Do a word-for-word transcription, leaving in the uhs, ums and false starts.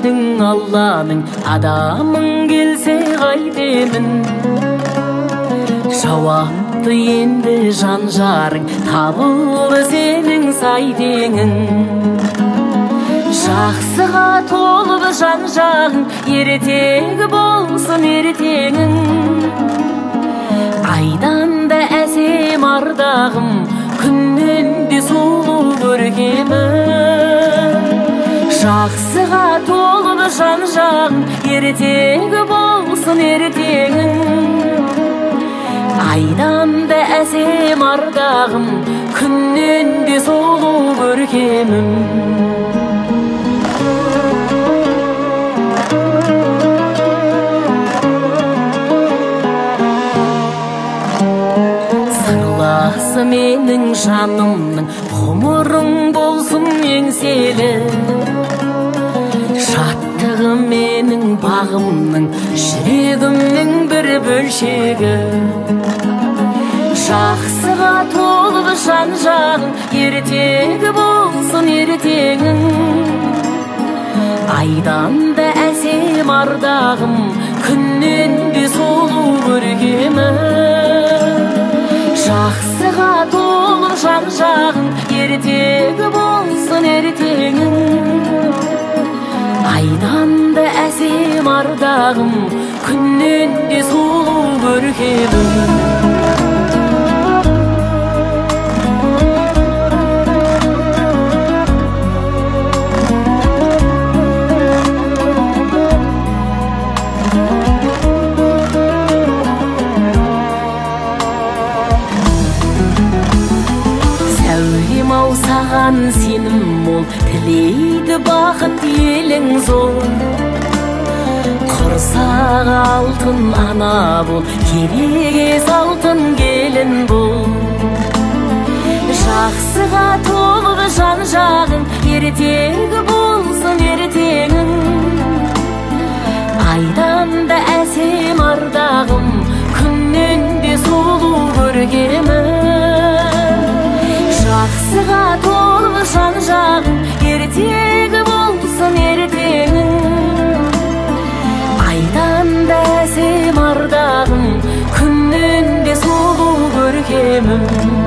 едің Алланың адамың келсе қайтемін. Жауапты енді жан жарың табылды сенің сайтеңің. Жақсыға толып жан жағың ертегі болсын ертеңің. Айдан да әсем ардағым күннен де сұлу көркемім. Жақсыға толып жан жағың ертегі болсын ертеңің. Айдан да әсем ардағым күннен де сұлу көркемім. Сырласы менің жанымның ғұмырың болсын еңселі. Шаттығы менің бағымның жүрегімнің бір бөлшегі. Жақсыға толып жан жағың ертегі болсын ертеңің. Айдан да әсем ардағым күннен де сұлу көркемім. Жақсыға толып жан жағың ертегі болсын ертеңің. Айдан да әсем ардағым күннен де сұлу көркемім. Сәулем-ау саған сенім мол, тілейді бақыт елің зор. Құрсақ алтын ана бол, керегес алтын келін бол. Жақсыға толып жан жағың ертегі болсын ертеңің. Айдан да әсем ардағым күннен де сұлу көркемім. Жақсыға толып жан жағың ертегі болсын ертеңің. Айдан да әсем ардағым күннен де сұлу көркемім.